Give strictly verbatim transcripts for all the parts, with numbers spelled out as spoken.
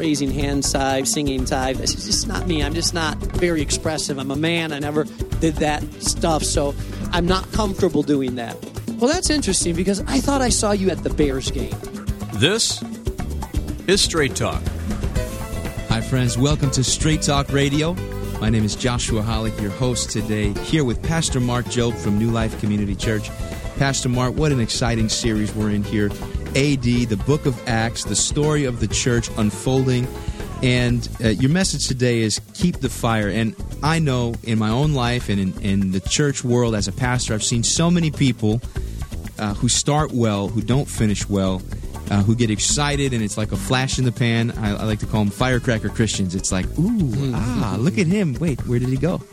raising hand side, singing side. This is just not me. I'm just not very expressive. I'm a man. I never did that stuff, so I'm not comfortable doing that. Well, that's interesting because I thought I saw you at the Bears game. This is Straight Talk. Hi, friends. Welcome to Straight Talk Radio. My name is Joshua Hollick, your host today, here with Pastor Mark Jobe from New Life Community Church. Pastor Mark, what an exciting series we're in here. A D, the book of Acts, the story of the church unfolding. And uh, your message today is keep the fire. And I know in my own life and in, in the church world as a pastor, I've seen so many people uh, who start well, who don't finish well, uh, who get excited, and it's like a flash in the pan. I, I like to call them firecracker Christians. It's like, ooh, ah, look at him. Wait, where did he go?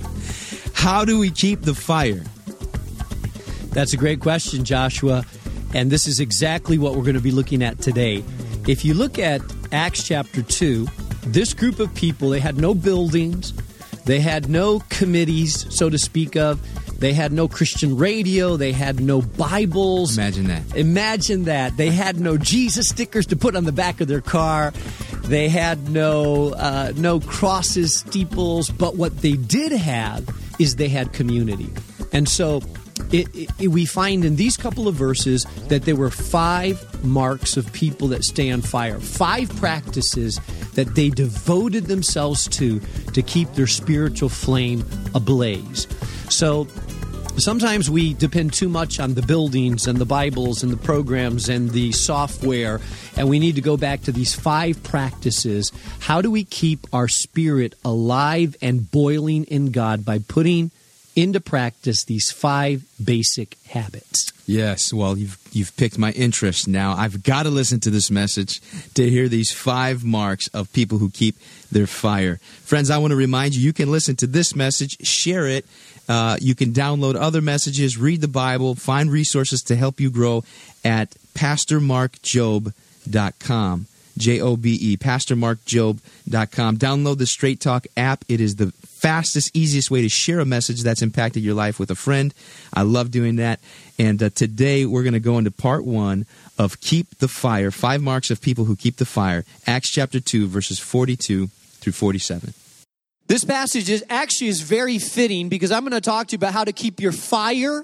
How do we keep the fire? That's a great question, Joshua. And this is exactly what we're going to be looking at today. If you look at Acts chapter two, this group of people, they had no buildings. They had no committees, so to speak of. They had no Christian radio. They had no Bibles. Imagine that. Imagine that. They had no Jesus stickers to put on the back of their car. They had no uh, no crosses, steeples. But what they did have is they had community. And so It, it, we find in these couple of verses that there were five marks of people that stay on fire, five practices that they devoted themselves to to keep their spiritual flame ablaze. So sometimes we depend too much on the buildings and the Bibles and the programs and the software, and we need to go back to these five practices. How do we keep our spirit alive and boiling in God by putting into practice these five basic habits? Yes, well, you've you've piqued my interest now. I've got to listen to this message to hear these five marks of people who keep their fire. Friends, I want to remind you, you can listen to this message, share it. Uh, you can download other messages, read the Bible, find resources to help you grow at pastor mark jobe dot com. J O B E, pastor mark jobe dot com. Download the Straight Talk app. It is the fastest, easiest way to share a message that's impacted your life with a friend. I love doing that. And uh, today we're going to go into part one of Keep the Fire, five marks of people who keep the fire. Acts chapter two, verses forty-two through forty-seven. This passage is actually is very fitting because I'm going to talk to you about how to keep your fire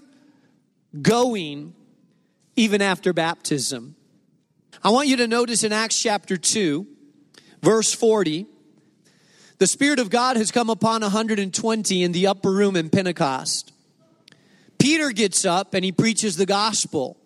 going even after baptism. I want you to notice in Acts chapter two, verse forty, the Spirit of God has come upon one hundred twenty in the upper room in Pentecost. Peter gets up and he preaches the gospel.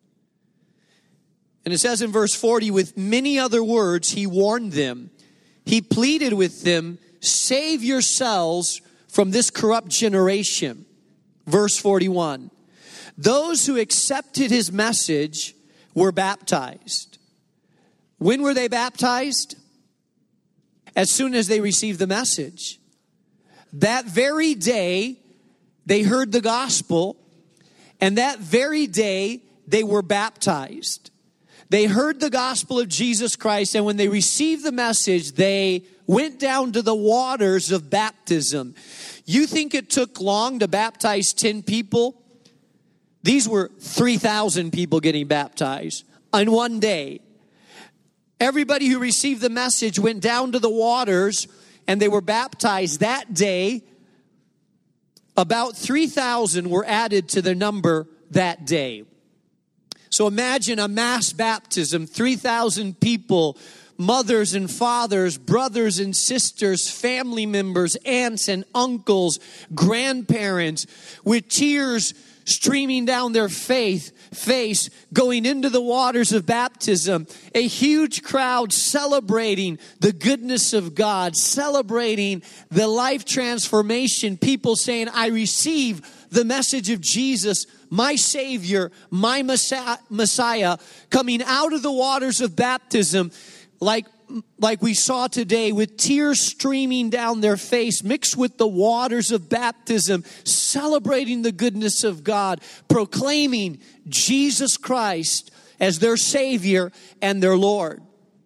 And it says in verse forty, with many other words, he warned them. He pleaded with them, save yourselves from this corrupt generation. Verse forty-one, those who accepted his message were baptized. When were they baptized? As soon as they received the message. That very day, they heard the gospel, and that very day, they were baptized. They heard the gospel of Jesus Christ, and when they received the message, they went down to the waters of baptism. You think it took long to baptize ten people? These were three thousand people getting baptized on one day. Everybody who received the message went down to the waters and they were baptized that day. About three thousand were added to the number that day. So imagine a mass baptism, three thousand people, mothers and fathers, brothers and sisters, family members, aunts and uncles, grandparents, with tears streaming down their faith, face, going into the waters of baptism. A huge crowd celebrating the goodness of God, celebrating the life transformation. People saying, I receive the message of Jesus, my Savior, my Messiah, coming out of the waters of baptism like like we saw today, with tears streaming down their face, mixed with the waters of baptism, celebrating the goodness of God, proclaiming Jesus Christ as their Savior and their Lord.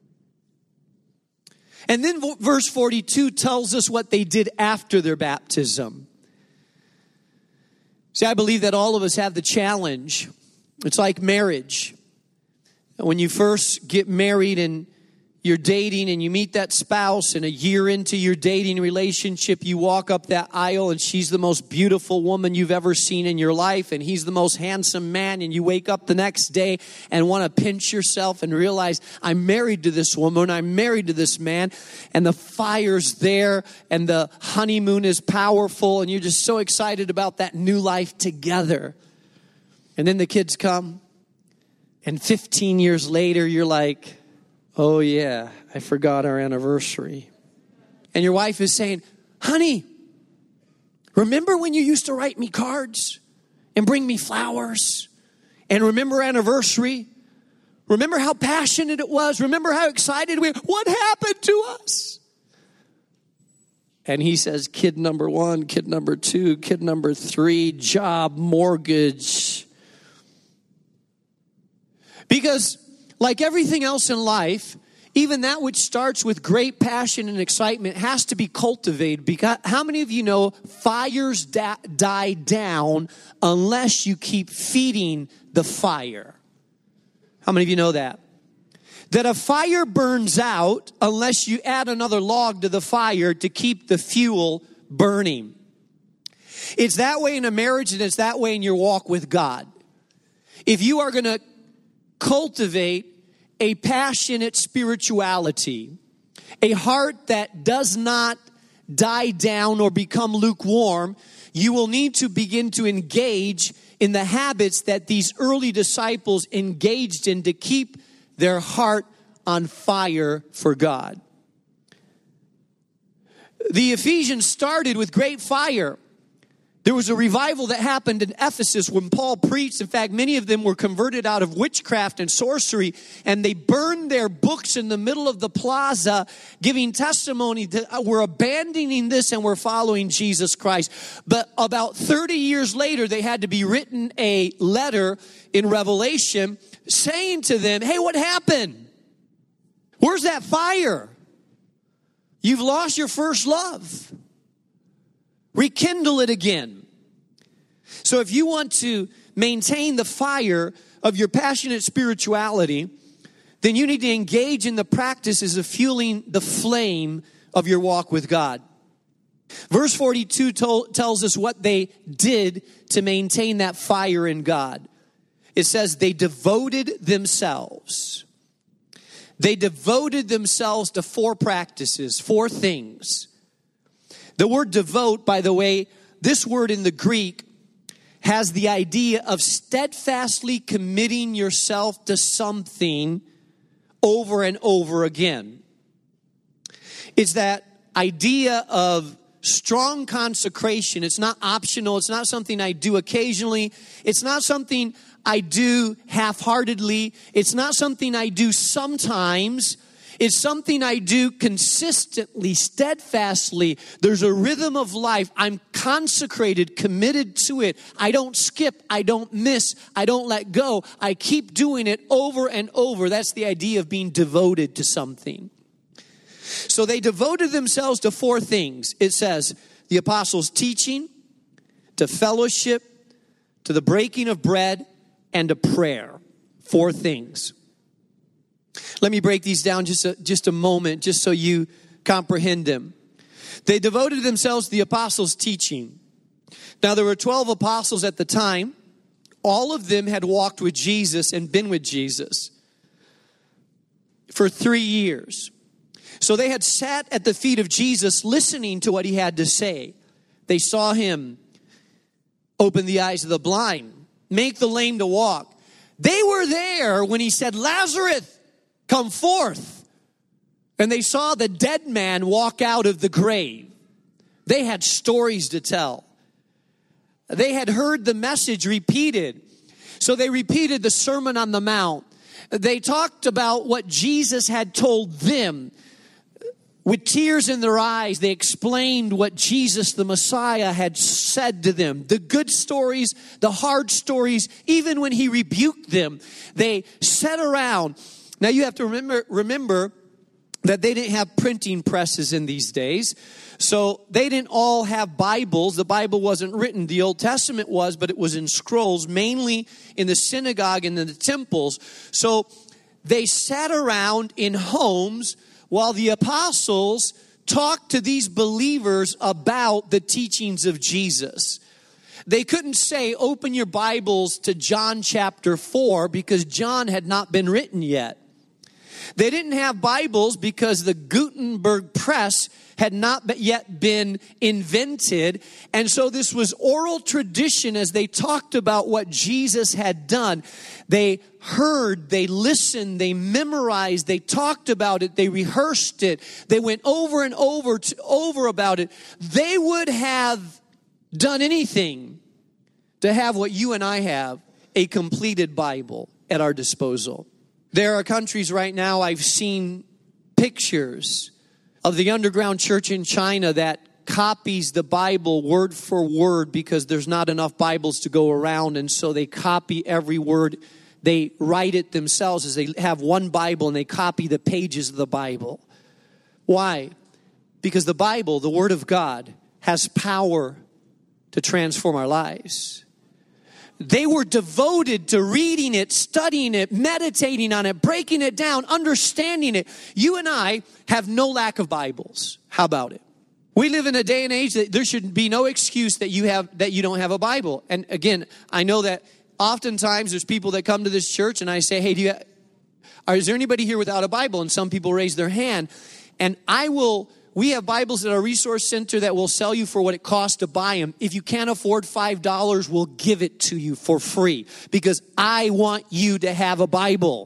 And then verse forty-two tells us what they did after their baptism. See, I believe that all of us have the challenge. It's like marriage. When you first get married and you're dating and you meet that spouse, and a year into your dating relationship, you walk up that aisle and she's the most beautiful woman you've ever seen in your life, and he's the most handsome man, and you wake up the next day and want to pinch yourself and realize, I'm married to this woman, I'm married to this man, and the fire's there and the honeymoon is powerful, and you're just so excited about that new life together. And then the kids come, and fifteen years later, you're like, oh yeah, I forgot our anniversary. And your wife is saying, honey, remember when you used to write me cards and bring me flowers? And remember anniversary? Remember how passionate it was? Remember how excited we were? What happened to us? And he says, kid number one, kid number two, kid number three, job, mortgage. Because like everything else in life, even that which starts with great passion and excitement has to be cultivated. Because how many of you know fires da- die down unless you keep feeding the fire? How many of you know that? That a fire burns out unless you add another log to the fire to keep the fuel burning. It's that way in a marriage, and it's that way in your walk with God. If you are going to cultivate a passionate spirituality, a heart that does not die down or become lukewarm, you will need to begin to engage in the habits that these early disciples engaged in to keep their heart on fire for God. The Ephesians started with great fire. There was a revival that happened in Ephesus when Paul preached. In fact, many of them were converted out of witchcraft and sorcery, and they burned their books in the middle of the plaza, giving testimony that we're abandoning this and we're following Jesus Christ. But about thirty years later, they had to be written a letter in Revelation saying to them, hey, what happened? Where's that fire? You've lost your first love. Rekindle it again. So if you want to maintain the fire of your passionate spirituality, then you need to engage in the practices of fueling the flame of your walk with God. Verse forty-two told, tells us what they did to maintain that fire in God. It says they devoted themselves. They devoted themselves to four practices, four things. The word devote, by the way, this word in the Greek has the idea of steadfastly committing yourself to something over and over again. It's that idea of strong consecration. It's not optional. It's not something I do occasionally. It's not something I do half-heartedly. It's not something I do sometimes. It's something I do consistently, steadfastly. There's a rhythm of life. I'm consecrated, committed to it. I don't skip. I don't miss. I don't let go. I keep doing it over and over. That's the idea of being devoted to something. So they devoted themselves to four things. It says the apostles' teaching, to fellowship, to the breaking of bread, and to prayer. Four things. Let me break these down just a, just a moment, just so you comprehend them. They devoted themselves to the apostles' teaching. Now, there were twelve apostles at the time. All of them had walked with Jesus and been with Jesus for three years. So they had sat at the feet of Jesus listening to what he had to say. They saw him open the eyes of the blind, make the lame to walk. They were there when he said, Lazarus, come forth. And they saw the dead man walk out of the grave. They had stories to tell. They had heard the message repeated. So they repeated the Sermon on the Mount. They talked about what Jesus had told them. With tears in their eyes, they explained what Jesus, the Messiah, had said to them. The good stories, the hard stories, even when he rebuked them, they sat around. Now you have to remember, remember that they didn't have printing presses in these days. So they didn't all have Bibles. The Bible wasn't written. The Old Testament was, but it was in scrolls, mainly in the synagogue and in the temples. So they sat around in homes while the apostles talked to these believers about the teachings of Jesus. They couldn't say, open your Bibles to John chapter four, because John had not been written yet. They didn't have Bibles because the Gutenberg press had not yet been invented. And so this was oral tradition as they talked about what Jesus had done. They heard, they listened, they memorized, they talked about it, they rehearsed it. They went over and over to, over about it. They would have done anything to have what you and I have, a completed Bible at our disposal. There are countries right now, I've seen pictures of the underground church in China that copies the Bible word for word because there's not enough Bibles to go around, and so they copy every word. They write it themselves as they have one Bible and they copy the pages of the Bible. Why? Because the Bible, the Word of God, has power to transform our lives. They were devoted to reading it, studying it, meditating on it, breaking it down, understanding it. You and I have no lack of Bibles. How about it? We live in a day and age that there should be no excuse that you have that you don't have a Bible. And again, I know that oftentimes there's people that come to this church and I say, hey, do you have, is there anybody here without a Bible? And some people raise their hand. And I will... We have Bibles at our resource center that will sell you for what it costs to buy them. If you can't afford five dollars, we'll give it to you for free because I want you to have a Bible.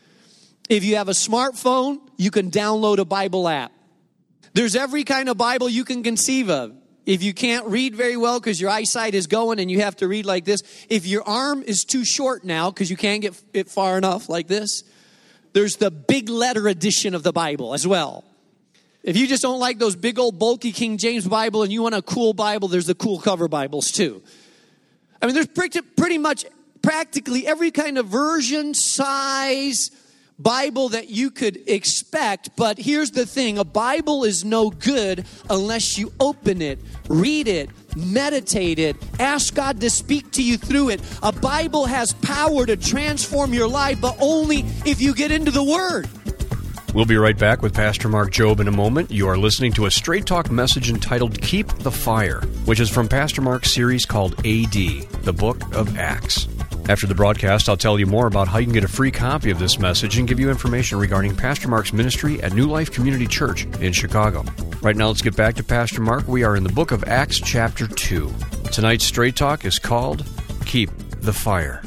If you have a smartphone, you can download a Bible app. There's every kind of Bible you can conceive of. If you can't read very well because your eyesight is going and you have to read like this, if your arm is too short now because you can't get it far enough like this, there's the big letter edition of the Bible as well. If you just don't like those big old bulky King James Bible and you want a cool Bible, there's the cool cover Bibles too. I mean, there's pretty, pretty much practically every kind of version, size, Bible that you could expect. But here's the thing, a Bible is no good unless you open it, read it, meditate it, ask God to speak to you through it. A Bible has power to transform your life, but only if you get into the Word. We'll be right back with Pastor Mark Jobe in a moment. You are listening to a Straight Talk message entitled Keep the Fire, which is from Pastor Mark's series called A D, the Book of Acts. After the broadcast, I'll tell you more about how you can get a free copy of this message and give you information regarding Pastor Mark's ministry at New Life Community Church in Chicago. Right now, let's get back to Pastor Mark. We are in the book of Acts chapter two. Tonight's Straight Talk is called Keep the Fire.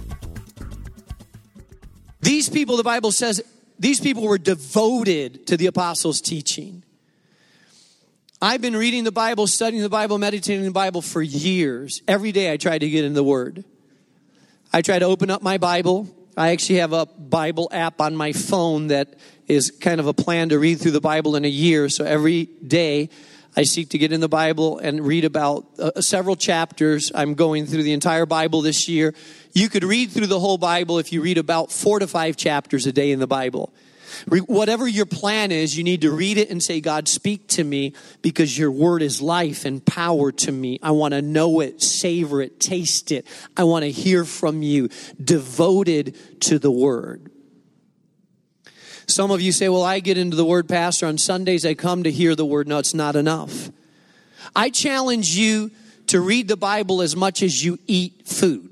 These people, the Bible says, these people were devoted to the apostles' teaching. I've been reading the Bible, studying the Bible, meditating the Bible for years. Every day I try to get in the Word. I try to open up my Bible. I actually have a Bible app on my phone that is kind of a plan to read through the Bible in a year. So every day I seek to get in the Bible and read about uh, several chapters. I'm going through the entire Bible this year. You could read through the whole Bible if you read about four to five chapters a day in the Bible. Re- whatever your plan is, you need to read it and say, God, speak to me because your word is life and power to me. I want to know it, savor it, taste it. I want to hear from you. Devoted to the word. Some of you say, well, I get into the word, Pastor. On Sundays, I come to hear the word. No, it's not enough. I challenge you to read the Bible as much as you eat food.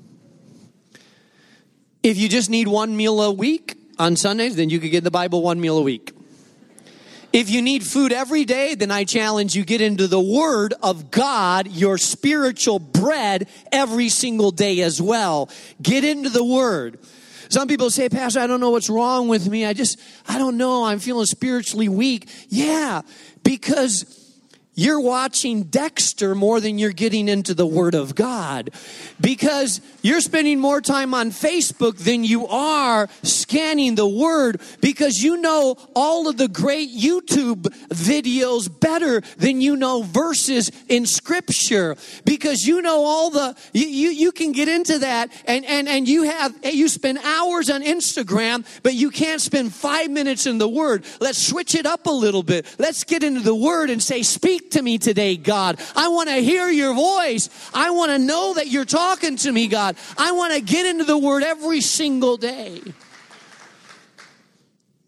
If you just need one meal a week on Sundays, then you could get the Bible one meal a week. If you need food every day, then I challenge you get into the Word of God, your spiritual bread, every single day as well. Get into the Word. Some people say, Pastor, I don't know what's wrong with me. I just, I don't know. I'm feeling spiritually weak. Yeah, because you're watching Dexter more than you're getting into the Word of God. Because you're spending more time on Facebook than you are scanning the Word. Because you know all of the great YouTube videos better than you know verses in Scripture. Because you know all the, you, you, you can get into that and, and, and you have, you spend hours on Instagram, but you can't spend five minutes in the Word. Let's switch it up a little bit. Let's get into the Word and say, speak to me today, God. I want to hear your voice. I want to know that you're talking to me, God. I want to get into the Word every single day.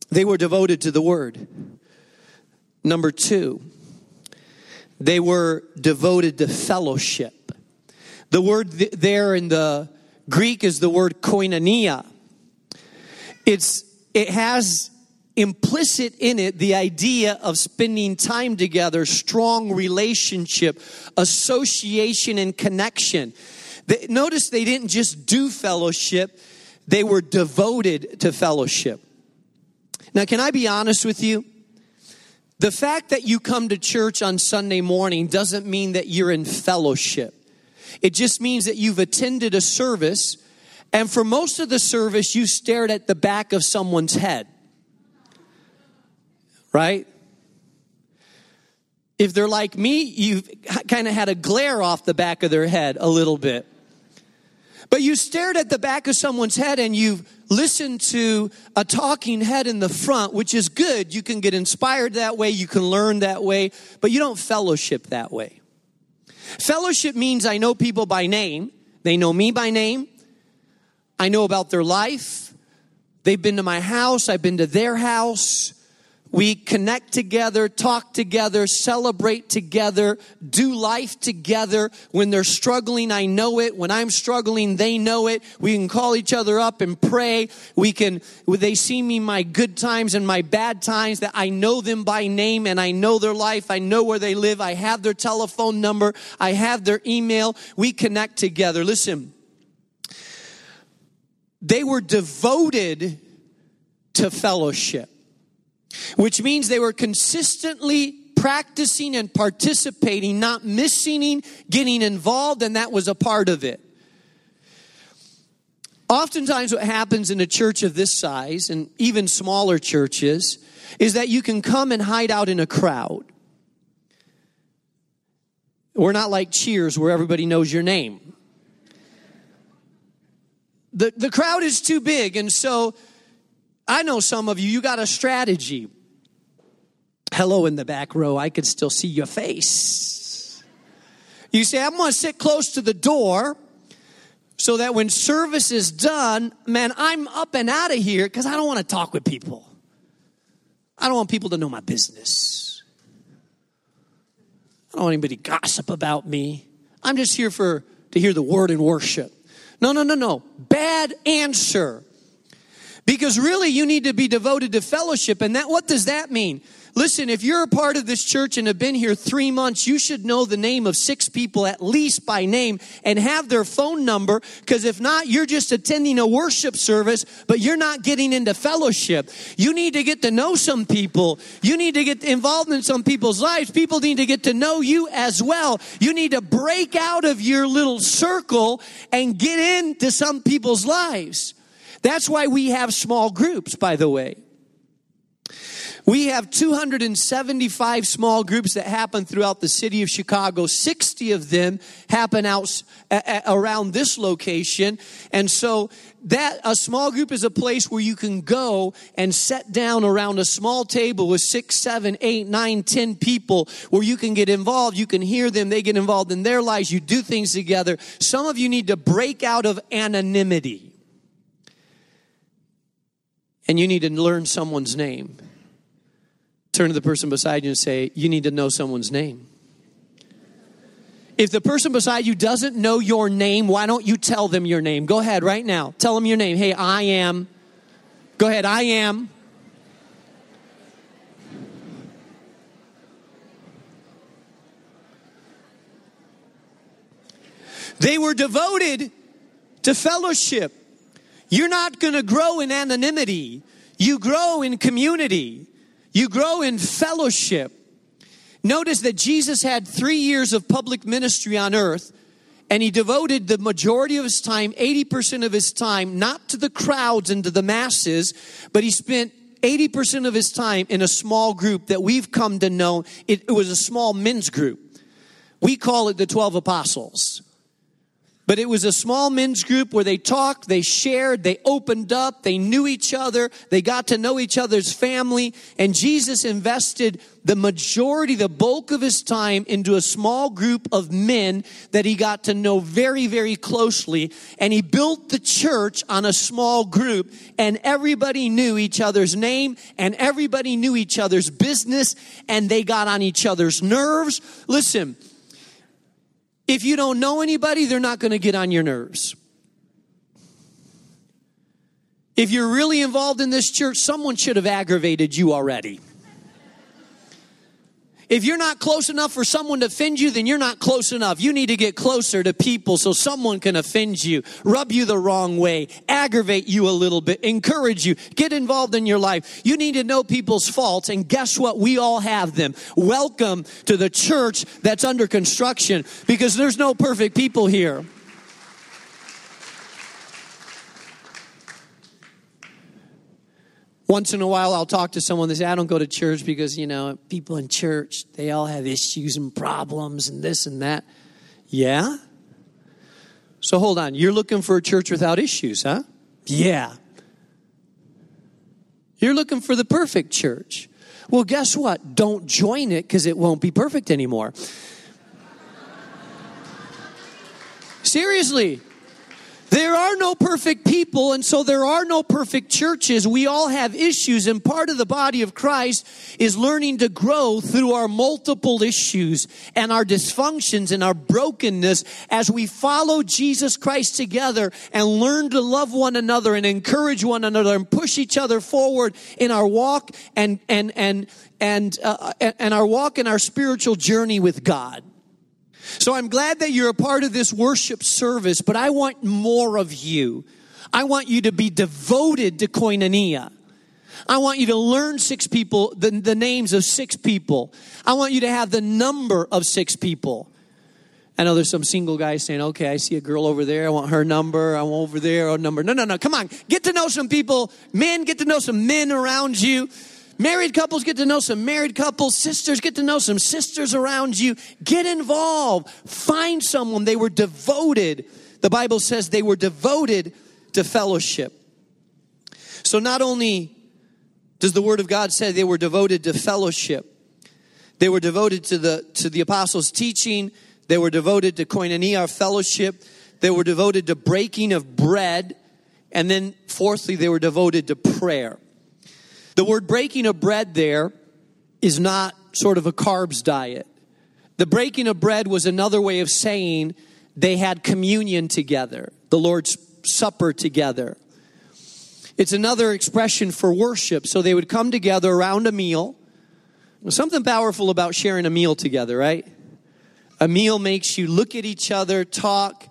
They were devoted to the word. Number two, they were devoted to fellowship. The word th- there in the Greek is the word koinonia. It's it has implicit in it the idea of spending time together, strong relationship, association, and connection. They, notice they didn't just do fellowship, they were devoted to fellowship. Now, can I be honest with you? The fact that you come to church on Sunday morning doesn't mean that you're in fellowship. It just means that you've attended a service, and for most of the service, you stared at the back of someone's head. Right? If they're like me, you've kind of had a glare off the back of their head a little bit. But you stared at the back of someone's head and you've listened to a talking head in the front, which is good. You can get inspired that way. You can learn that way. But you don't fellowship that way. Fellowship means I know people by name. They know me by name. I know about their life. They've been to my house. I've been to their house. We connect together, talk together, celebrate together, do life together. When they're struggling, I know it. When I'm struggling, they know it. We can call each other up and pray. We can, they see me my good times and my bad times, that I know them by name and I know their life. I know where they live. I have their telephone number. I have their email. We connect together. Listen, they were devoted to fellowship, which means they were consistently practicing and participating, not missing, getting involved, and that was a part of it. Oftentimes what happens in a church of this size, and even smaller churches, is that you can come and hide out in a crowd. We're not like Cheers where everybody knows your name. The, the crowd is too big, and so I know some of you, you got a strategy. Hello in the back row, I can still see your face. You say, I'm going to sit close to the door so that when service is done, man, I'm up and out of here because I don't want to talk with people. I don't want people to know my business. I don't want anybody to gossip about me. I'm just here for to hear the word and worship. No, no, no, no. Bad answer. Because really you need to be devoted to fellowship. And that, what does that mean? Listen, if you're a part of this church and have been here three months, you should know the name of six people at least by name and have their phone number. Because if not, you're just attending a worship service, but you're not getting into fellowship. You need to get to know some people. You need to get involved in some people's lives. People need to get to know you as well. You need to break out of your little circle and get into some people's lives. That's why we have small groups, by the way. We have two hundred seventy-five small groups that happen throughout the city of Chicago. sixty of them happen out uh, around this location. And so that a small group is a place where you can go and sit down around a small table with six, seven, eight, nine, ten people where you can get involved. You can hear them. They get involved in their lives. You do things together. Some of you need to break out of anonymity. And you need to learn someone's name. Turn to the person beside you and say, you need to know someone's name. If the person beside you doesn't know your name, why don't you tell them your name? Go ahead right now. Tell them your name. Hey, I am. Go ahead, I am. They were devoted to fellowship. You're not going to grow in anonymity. You grow in community. You grow in fellowship. Notice that Jesus had three years of public ministry on earth, and he devoted the majority of his time, eighty percent of his time, not to the crowds and to the masses, but he spent eighty percent of his time in a small group that we've come to know. It, it was a small men's group. We call it the twelve apostles. But it was a small men's group where they talked, they shared, they opened up, they knew each other, they got to know each other's family. And Jesus invested the majority, the bulk of his time into a small group of men that he got to know very, very closely. And he built the church on a small group. And everybody knew each other's name, and everybody knew each other's business, and they got on each other's nerves. Listen. If you don't know anybody, they're not going to get on your nerves. If you're really involved in this church, someone should have aggravated you already. If you're not close enough for someone to offend you, then you're not close enough. You need to get closer to people so someone can offend you, rub you the wrong way, aggravate you a little bit, encourage you, get involved in your life. You need to know people's faults, and guess what? We all have them. Welcome to the church that's under construction, because there's no perfect people here. Once in a while, I'll talk to someone that says, I don't go to church because, you know, people in church, they all have issues and problems and this and that. Yeah? So hold on. You're looking for a church without issues, huh? Yeah. You're looking for the perfect church. Well, guess what? Don't join it because it won't be perfect anymore. Seriously. There are no perfect people, and so there are no perfect churches. We all have issues, and part of the body of Christ is learning to grow through our multiple issues and our dysfunctions and our brokenness as we follow Jesus Christ together and learn to love one another and encourage one another and push each other forward in our walk and and and and uh, and our walk in our spiritual journey with God. So I'm glad that you're a part of this worship service, but I want more of you. I want you to be devoted to koinonia. I want you to learn six people, the, the names of six people. I want you to have the number of six people. I know there's some single guys saying, okay, I see a girl over there. I want her number. I want over there, her number. No, no, no. Come on. Get to know some people. Men, get to know some men around you. Married couples, get to know some married couples. Sisters, get to know some sisters around you. Get involved. Find someone. They were devoted. The Bible says they were devoted to fellowship. So not only does the Word of God say they were devoted to fellowship, they were devoted to the, to the apostles' teaching. They were devoted to koinonia, fellowship. They were devoted to breaking of bread. And then fourthly, they were devoted to prayer. The word breaking of bread there is not sort of a carbs diet. The breaking of bread was another way of saying they had communion together, the Lord's Supper together. It's another expression for worship. So they would come together around a meal. There's something powerful about sharing a meal together, right? A meal makes you look at each other, talk,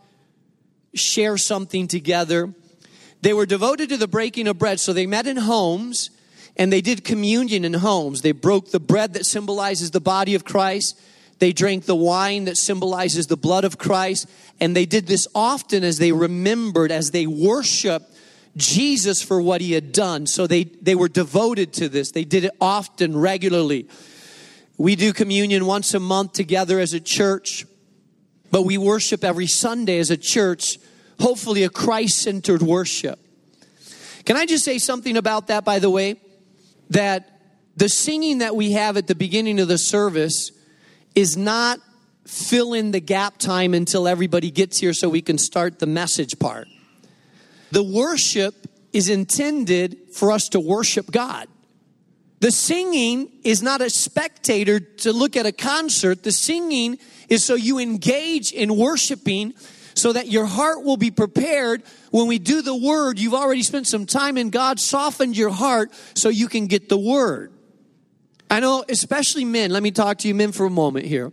share something together. They were devoted to the breaking of bread, so they met in homes. And they did communion in homes. They broke the bread that symbolizes the body of Christ. They drank the wine that symbolizes the blood of Christ. And they did this often as they remembered, as they worshiped Jesus for what he had done. So they, they were devoted to this. They did it often, regularly. We do communion once a month together as a church. But we worship every Sunday as a church, hopefully a Christ-centered worship. Can I just say something about that, by the way? That the singing that we have at the beginning of the service is not fill in the gap time until everybody gets here so we can start the message part. The worship is intended for us to worship God. The singing is not a spectator to look at a concert. The singing is so you engage in worshiping so that your heart will be prepared. When we do the word, you've already spent some time in God, softened your heart so you can get the word. I know, especially men. Let me talk to you men for a moment here.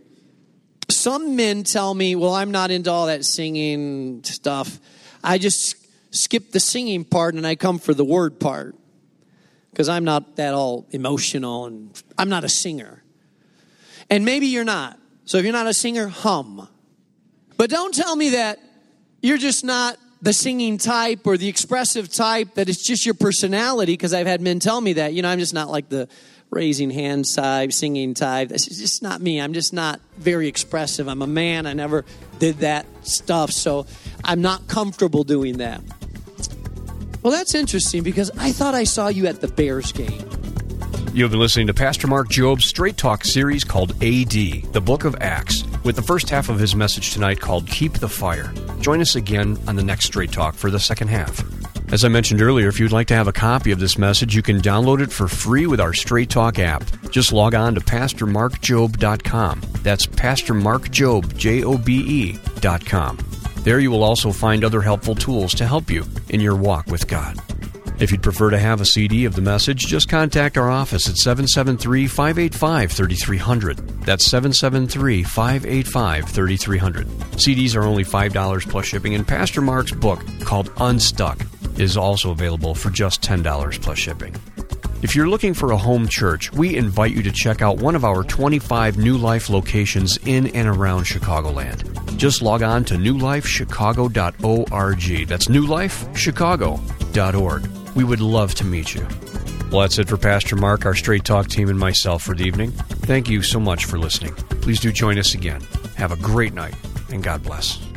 Some men tell me, well, I'm not into all that singing stuff. I just skip the singing part and I come for the word part. Because I'm not that all emotional and I'm not a singer. And maybe you're not. So if you're not a singer, hum. But don't tell me that you're just not the singing type or the expressive type, that it's just your personality, because I've had men tell me that. You know, I'm just not like the raising hand tithe, singing tithe. That's just not me. I'm just not very expressive. I'm a man. I never did that stuff, so I'm not comfortable doing that. Well, that's interesting because I thought I saw you at the Bears game. You've been listening to Pastor Mark Job's Straight Talk series called A D, the Book of Acts, with the first half of his message tonight called Keep the Fire. Join us again on the next Straight Talk for the second half. As I mentioned earlier, if you'd like to have a copy of this message, you can download it for free with our Straight Talk app. Just log on to pastor mark job dot com. That's Pastor Mark Job, J O B E, dot com. There you will also find other helpful tools to help you in your walk with God. If you'd prefer to have a C D of the message, just contact our office at seven seven three, five eight five, three three zero zero. That's seven seven three, five eight five, three three zero zero. C Ds are only five dollars plus shipping, and Pastor Mark's book, called Unstuck, is also available for just ten dollars plus shipping. If you're looking for a home church, we invite you to check out one of our twenty-five New Life locations in and around Chicagoland. Just log on to new life chicago dot org. That's new life chicago dot org. We would love to meet you. Well, that's it for Pastor Mark, our Straight Talk team, and myself for the evening. Thank you so much for listening. Please do join us again. Have a great night, and God bless.